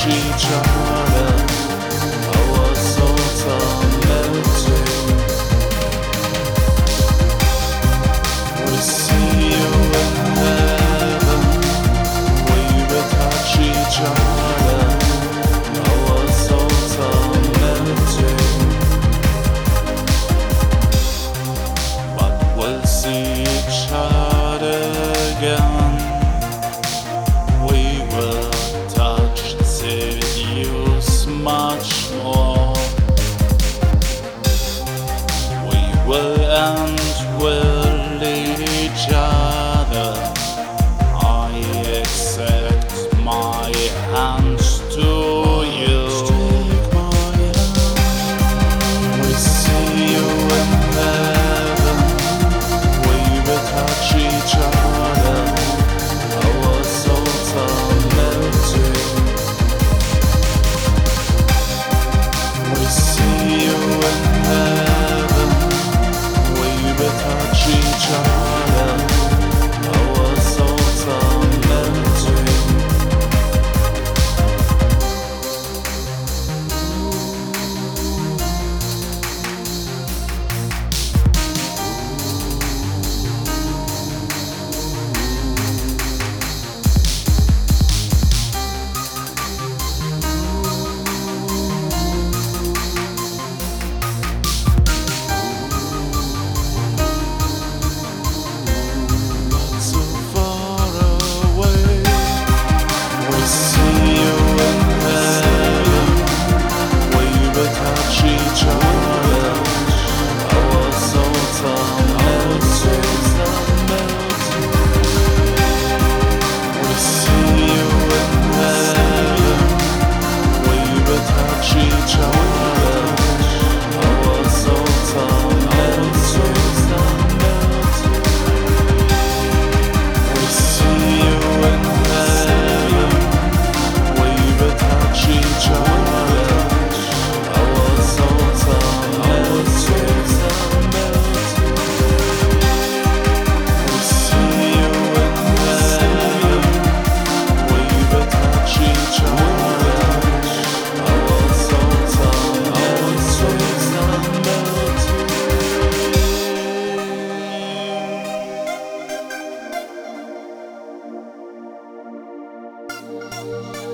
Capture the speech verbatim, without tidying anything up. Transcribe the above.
touch each other. Our souls are melting. We see you in heaven. We will touch each other. Our souls are melting. But we'll see each other again. We will touch, seduce much more. We will end with each other. I accept my hands to you. We see you in heaven. We will touch each other. Our souls are melting. We see you in heaven. We will touch each other. Our souls are melting. So far away. We see you in heaven. We will touch each other. Our souls are melting. We see you in heaven. We will touch each other. Our souls are melting. We see you in heaven. We will touch each other. Our souls are melting. We see you in heaven. We will touch each other. Our souls are melting. Melting.